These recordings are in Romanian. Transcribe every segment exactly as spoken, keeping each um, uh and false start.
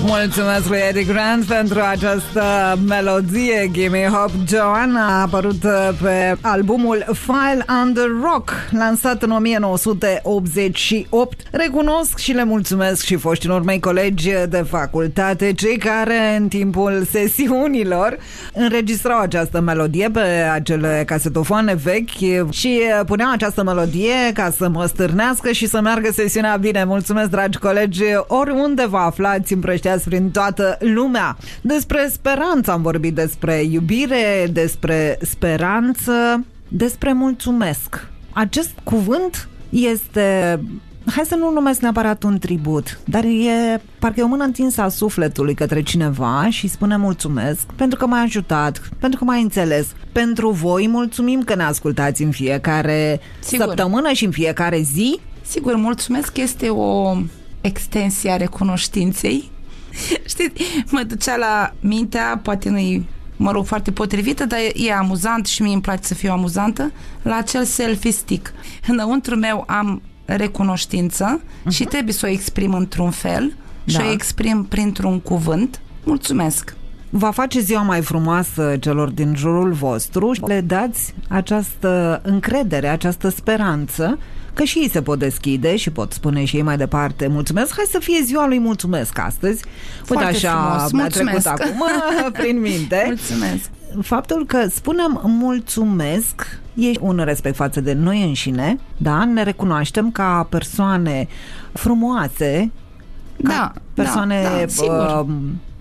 Mulțumesc lui Eddie Grant pentru această melodie. Gimme Hope Joanna a apărut pe albumul File Under Rock, lansat în o mie nouă sute optzeci și opt. Recunosc și le mulțumesc și foștilor mei colegi de facultate, cei care în timpul sesiunilor înregistrau această melodie pe acele casetofoane vechi și puneau această melodie ca să mă stârnească și să meargă sesiunea bine. Mulțumesc, dragi colegi, oriunde vă aflați, împrășteați prin toată lumea. Despre speranță am vorbit, despre iubire, despre speranță, despre mulțumesc. Acest cuvânt este, hai să nu numesc neapărat un tribut, dar e parcă e o mână întinsă a sufletului către cineva și spune mulțumesc pentru că m-ai ajutat, pentru că m-ai înțeles. Pentru voi mulțumim că ne ascultați în fiecare Sigur. săptămână și în fiecare zi. Sigur, mulțumesc este o extensie a recunoștinței. Știți, mă ducea la mintea, poate nu-i, mă rog, foarte potrivită, dar e, e amuzant și mie îmi place să fiu amuzantă, la acel selfie stick. Înăuntru meu am recunoștință uh-huh. și trebuie să o exprim într-un fel da. și o exprim printr-un cuvânt. Mulțumesc! Va face ziua mai frumoasă celor din jurul vostru și le dați această încredere, această speranță că și ei se pot deschide și pot spune și ei mai departe mulțumesc. Hai să fie ziua lui mulțumesc astăzi. Uite, așa mi-a trecut acum prin minte. Mulțumesc. Faptul că spunem mulțumesc e un respect față de noi înșine, da? Ne recunoaștem ca persoane frumoase, ca da, persoane da, da, uh,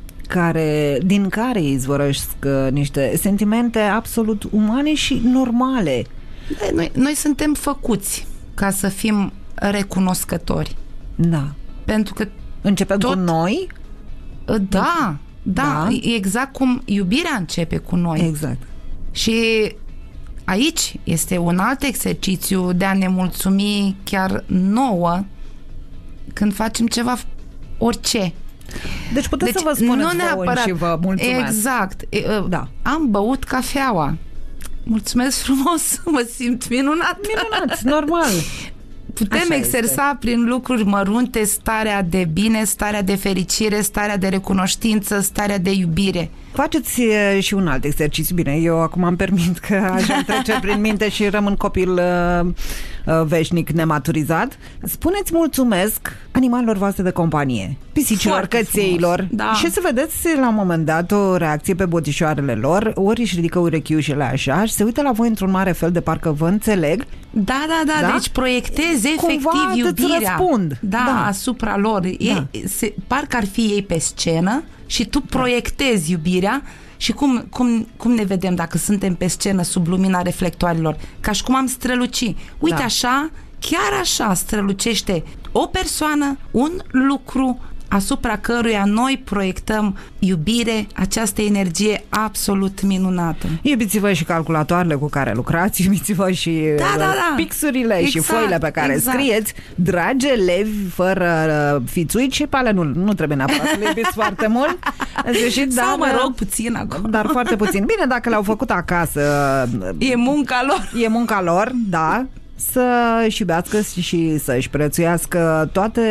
care, din care izvorăsc uh, niște sentimente absolut umane și normale. Noi, noi suntem făcuți ca să fim recunoscători. Da. Pentru că începem tot... cu noi? Da, da, da, exact cum iubirea începe cu noi. Exact. Și aici este un alt exercițiu de a ne mulțumi chiar nouă când facem ceva, orice. Deci puteți deci, să vă spuneți vouă și vă mulțumesc. Exact. Da. Am băut cafeaua. Mulțumesc frumos, mă simt minunat. Minunat, normal. Putem Așa exersa este. prin lucruri mărunte starea de bine, starea de fericire, starea de recunoștință, starea de iubire. Faceți și un alt exercițiu. Bine, eu acum am permit că așa trece prin minte și rămân copil uh, uh, veșnic nematurizat. Spuneți mulțumesc animalelor voastre de companie, pisicilor, cățeilor, da. și să vedeți la un moment dat o reacție pe botișoarele lor, ori își ridică urechiușele așa și se uită la voi într-un mare fel de parcă vă înțeleg. Da, da, da, da? Deci proiectezi efectiv Cumva iubirea răspund. Da, da, asupra lor. Da. Ei, se, parcă ar fi ei pe scenă și tu proiectezi iubirea și cum, cum, cum ne vedem dacă suntem pe scenă sub lumina reflectoarelor? Ca și cum am străluci. Uite da. așa, chiar așa strălucește o persoană, un lucru asupra căruia noi proiectăm iubire, această energie absolut minunată. Iubiți-vă și calculatoarele cu care lucrați, iubiți-vă și da, da, da. pixurile exact, și foile pe care exact. scrieți. Dragi elevi fără fițuici, și pe ale nu, nu trebuie neapărat să le iubiți foarte mult. Zis, Sau dar, mă rog puțin acum. Dar foarte puțin. Bine, dacă le-au făcut acasă, e munca lor. E munca lor, da. Să-și iubească și să-și prețuiască toate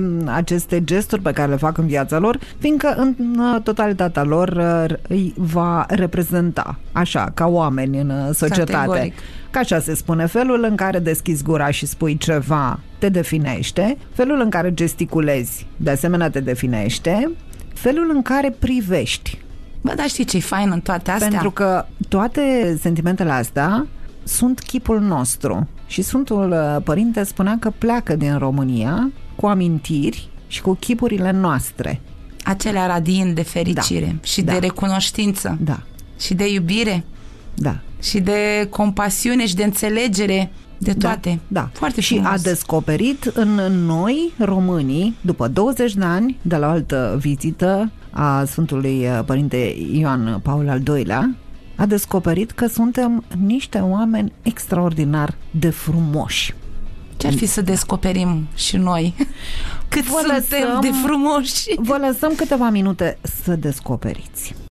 aceste gesturi pe care le fac în viața lor, fiindcă în totalitatea lor îi va reprezenta așa, ca oameni în societate. Categoric. Ca așa se spune, felul în care deschizi gura și spui ceva te definește, felul în care gesticulezi de asemenea te definește, felul în care privești. Bă, dar știi ce-i fain în toate astea? Pentru că toate sentimentele astea sunt chipul nostru. Și Sfântul Părinte spunea că pleacă din România cu amintiri și cu chipurile noastre. Acelea radiind de fericire da. și da. de recunoștință da. și de iubire da. și de compasiune și de înțelegere, de toate. Da. da. Foarte și frumos. A descoperit în noi, românii, după douăzeci de ani de la o altă vizită a Sfântului Părinte Ioan Paul al doilea, a descoperit că suntem niște oameni extraordinar de frumoși. Ce-ar fi să descoperim și noi cât vă suntem lăsăm, de frumoși? Vă lăsăm câteva minute să descoperiți.